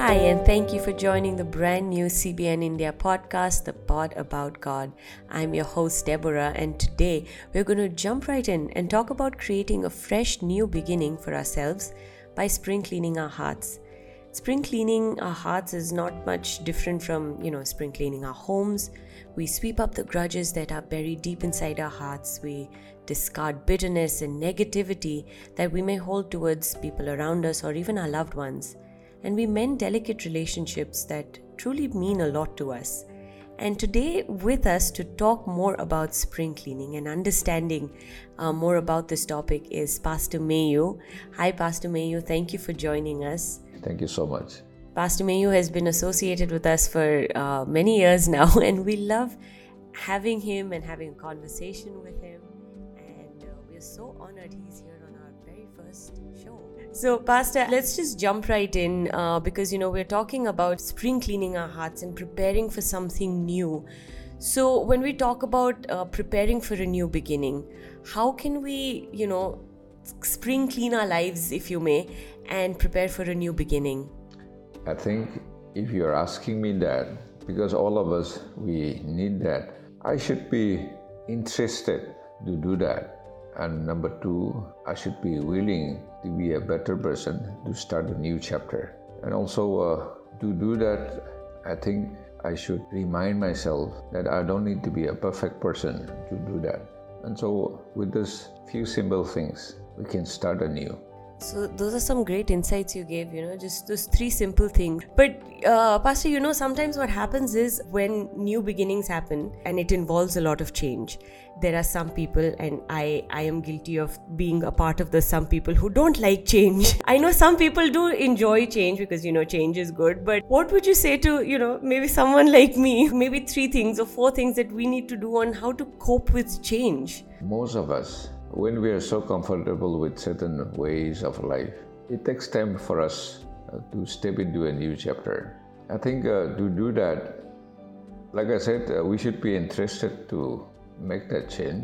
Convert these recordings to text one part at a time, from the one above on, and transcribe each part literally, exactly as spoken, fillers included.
Hi, and thank you for joining the brand new C B N India podcast, The Pod About God. I'm your host, Deborah, and today we're going to jump right in and talk about creating a fresh new beginning for ourselves by spring cleaning our hearts. Spring cleaning our hearts is not much different from, you know, spring cleaning our homes. We sweep up the grudges that are buried deep inside our hearts. We discard bitterness and negativity that we may hold towards people around us or even our loved ones. And we mend delicate relationships that truly mean a lot to us. And today with us to talk more about spring cleaning and understanding uh, more about this topic is Pastor Mayu. Hi, Pastor Mayu. Thank you for joining us. Thank you so much. Pastor Mayu has been associated with us for uh, many years now, and we love having him and having a conversation with him. And uh, we're so honored he's here on our very first show. So, Pastor, let's just jump right in uh, because, you know, we're talking about spring cleaning our hearts and preparing for something new. So, when we talk about uh, preparing for a new beginning, how can we, you know, spring clean our lives, if you may, and prepare for a new beginning? I think if you're asking me that, because all of us, we need that, I should be interested to do that. And number two, I should be willing to be a better person to start a new chapter. And also uh, to do that, I think I should remind myself that I don't need to be a perfect person to do that. And so with these few simple things, we can start anew. So those are some great insights you gave, you know, just those three simple things. But uh, Pastor, you know, sometimes what happens is when new beginnings happen and it involves a lot of change, there are some people, and I, I am guilty of being a part of the some people who don't like change. I know some people do enjoy change because, you know, change is good. But what would you say to, you know, maybe someone like me, maybe three things or four things that we need to do on how to cope with change? Most of us, when we are so comfortable with certain ways of life, it takes time for us uh, to step into a new chapter. I think uh, to do that, like I said, uh, we should be interested to make that change.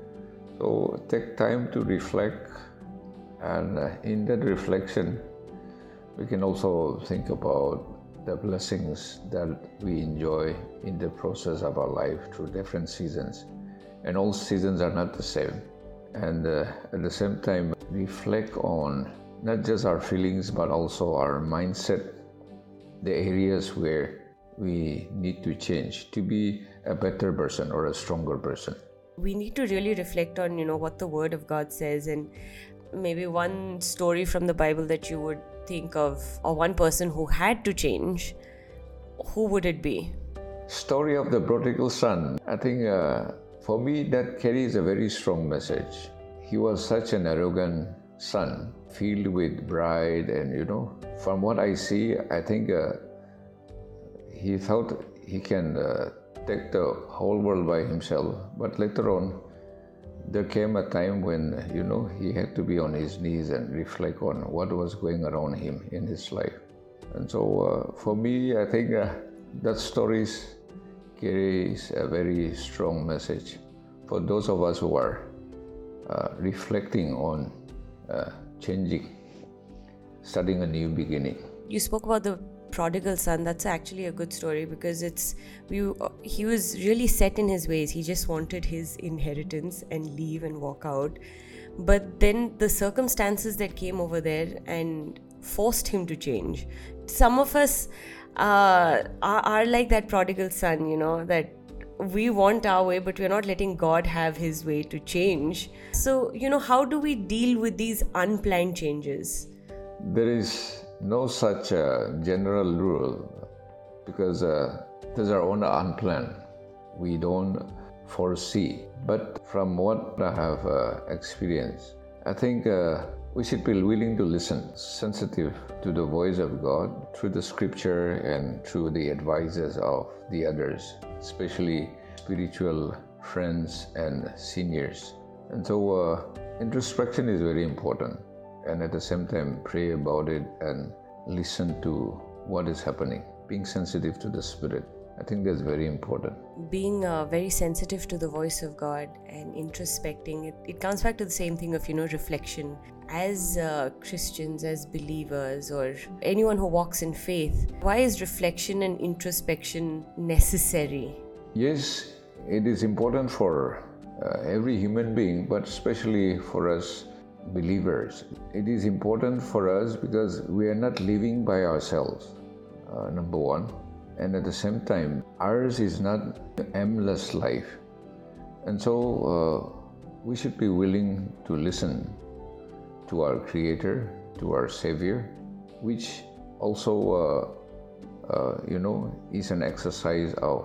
So take time to reflect, and uh, in that reflection, we can also think about the blessings that we enjoy in the process of our life through different seasons. And all seasons are not the same. And uh, at the same time, reflect on not just our feelings, but also our mindset, the areas where we need to change to be a better person or a stronger person. We need to really reflect on, you know, what the Word of God says, and maybe one story from the Bible that you would think of, or one person who had to change. Who would it be? Story of the prodigal son. I think uh, for me, that carries a very strong message. He was such an arrogant son, filled with pride, and you know, from what I see, I think uh, he thought he can uh, take the whole world by himself. But later on, there came a time when, you know, he had to be on his knees and reflect on what was going around him in his life. And so uh, for me, I think uh, that story carries a very strong message for those of us who are uh, reflecting on uh, changing, starting a new beginning. You spoke about the prodigal son. That's actually a good story because it's we, he was really set in his ways. He just wanted his inheritance and leave and walk out. But then the circumstances that came over there and forced him to change. Some of us uh, are, are like that prodigal son, you know, that we want our way, but we're not letting God have his way to change. So, you know, how do we deal with these unplanned changes? There is no such uh, general rule because uh, these are all unplanned. We don't foresee. But from what I have uh, experienced, I think uh, we should be willing to listen, sensitive to the voice of God through the scripture and through the advices of the others, especially spiritual friends and seniors. And so uh, introspection is very important. And at the same time, pray about it and listen to what is happening, being sensitive to the Spirit. I think that's very important. Being uh, very sensitive to the voice of God and introspecting, it, it comes back to the same thing of, you know, reflection. As uh, Christians, as believers, or anyone who walks in faith, why is reflection and introspection necessary? Yes, it is important for uh, every human being, but especially for us believers. It is important for us because we are not living by ourselves, uh, number one. And at the same time, ours is not an aimless life. And so uh, we should be willing to listen to our Creator, to our Savior, which also, uh, uh, you know, is an exercise of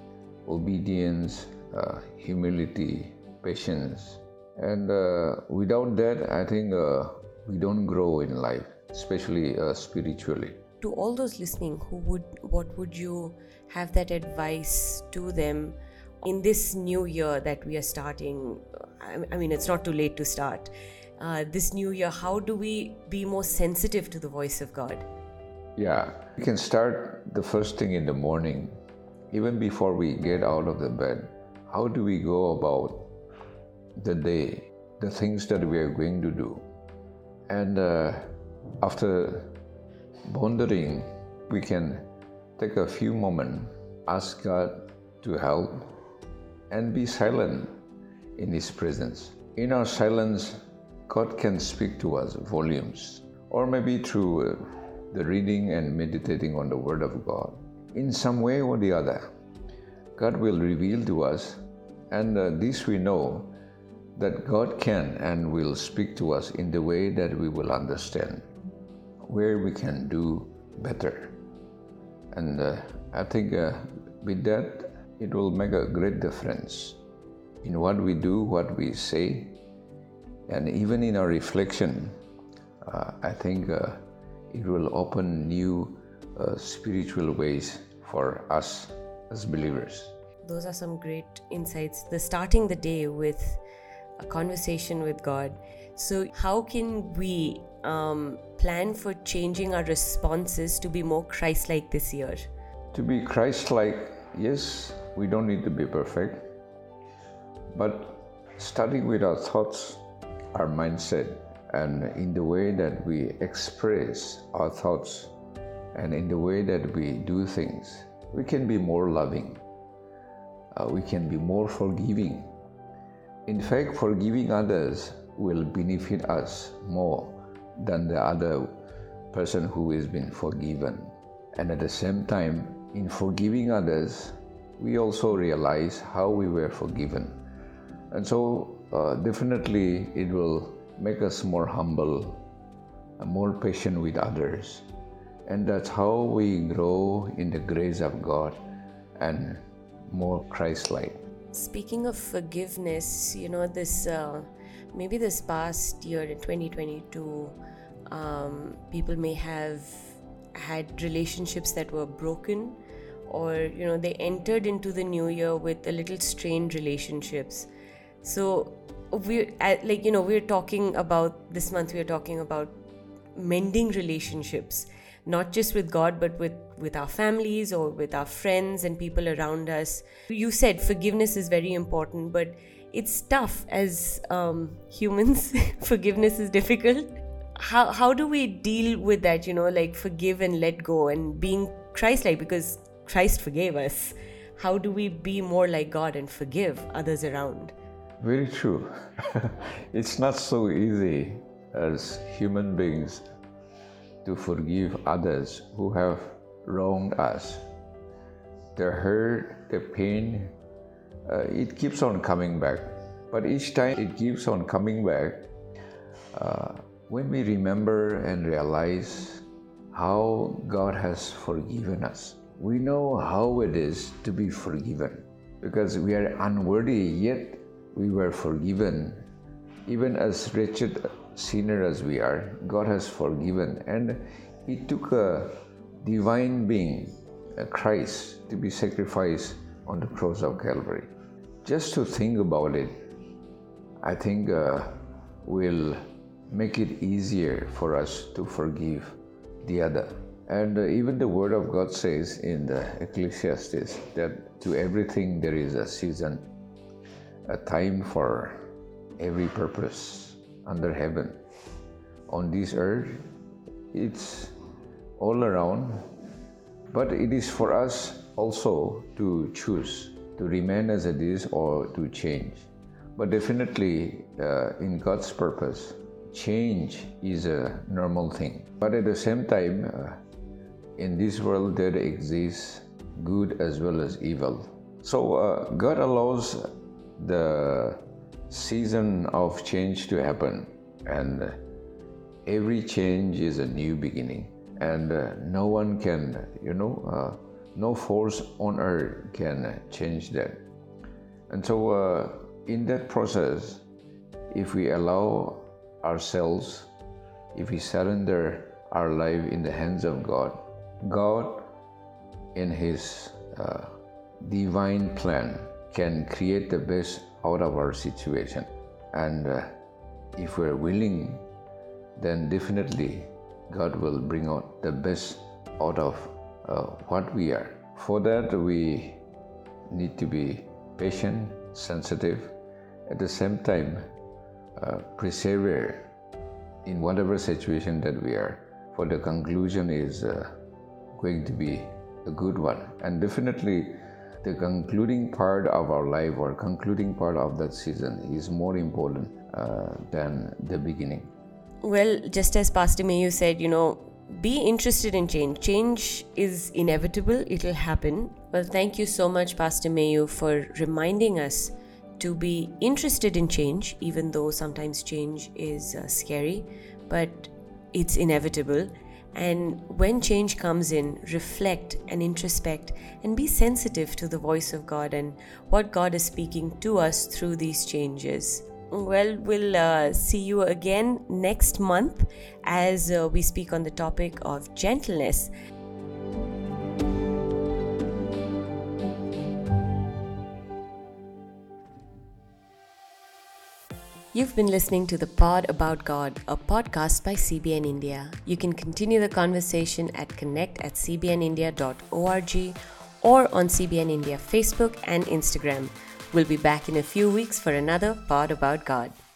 obedience, uh, humility, patience. And uh, without that, I think uh, we don't grow in life, especially uh, spiritually. To all those listening, who would, what would you have that advice to them in this new year that we are starting? I mean, it's not too late to start. Uh, this new year, how do we be more sensitive to the voice of God? Yeah, we can start the first thing in the morning, even before we get out of the bed. How do we go about the day, the things that we are going to do? And uh, after pondering, we can take a few moments, ask God to help, and be silent in His presence. In our silence, God can speak to us volumes, or maybe through uh, the reading and meditating on the Word of God. In some way or the other, God will reveal to us, and uh, this we know, that God can and will speak to us in the way that we will understand, where we can do better. And uh, I think uh, with that, it will make a great difference in what we do, what we say, and even in our reflection. uh, I think uh, it will open new uh, spiritual ways for us as believers. Those are some great insights. The starting the day with a conversation with God. So how can we um, plan for changing our responses to be more Christ-like this year? To be Christ-like, yes, we don't need to be perfect, but starting with our thoughts, our mindset, and in the way that we express our thoughts and in the way that we do things, we can be more loving. Uh, we can be more forgiving. In fact, forgiving others will benefit us more than the other person who has been forgiven. And at the same time, in forgiving others, we also realize how we were forgiven. And so uh, definitely it will make us more humble and more patient with others. And that's how we grow in the grace of God and more Christ-like. Speaking of forgiveness, you know, this uh, maybe this past year in twenty twenty-two, um, people may have had relationships that were broken, or, you know, they entered into the new year with a little strained relationships. So we're like, you know, we're talking about this month, we're talking about mending relationships, not just with God, but with, with our families or with our friends and people around us. You said forgiveness is very important, but it's tough as um, humans. Forgiveness is difficult. How, how do we deal with that, you know, like forgive and let go and being Christ-like, because Christ forgave us. How do we be more like God and forgive others around? Very true. It's not so easy as human beings to forgive others who have wronged us. The hurt, the pain, uh, it keeps on coming back. But each time it keeps on coming back, uh, when we remember and realize how God has forgiven us, we know how it is to be forgiven. Because we are unworthy, yet we were forgiven. Even as wretched sinner as we are, God has forgiven, and He took a divine being, a Christ, to be sacrificed on the cross of Calvary. Just to think about it, I think uh, will make it easier for us to forgive the other. And uh, even the Word of God says in the Ecclesiastes that to everything there is a season, a time for every purpose under heaven. On this earth, it's all around, but it is for us also to choose to remain as it is or to change. But definitely, uh, in God's purpose, change is a normal thing. But at the same time, uh, in this world there exists good as well as evil. So uh, God allows the season of change to happen, and uh, every change is a new beginning, and uh, no one can, you know, uh, no force on earth can change that. And so uh, in that process, if we allow ourselves, if we surrender our life in the hands of God, God in His uh, divine plan can create the best out of our situation. And uh, if we're willing, then definitely God will bring out the best out of uh, what we are. For that, we need to be patient, sensitive, at the same time uh, persevere in whatever situation that we are, for the conclusion is uh, going to be a good one. And definitely the concluding part of our life or concluding part of that season is more important uh, than the beginning. Well, just as Pastor Mayu said, you know, be interested in change. Change is inevitable. It'll happen. Well, thank you so much, Pastor Mayu, for reminding us to be interested in change, even though sometimes change is uh, scary, but it's inevitable. And when change comes in, reflect and introspect and be sensitive to the voice of God and what God is speaking to us through these changes. Well, we'll uh, see you again next month as uh, we speak on the topic of gentleness. You've been listening to The Pod About God, a podcast by C B N India. You can continue the conversation at connect at c b n india dot org or on C B N India Facebook and Instagram. We'll be back in a few weeks for another Pod About God.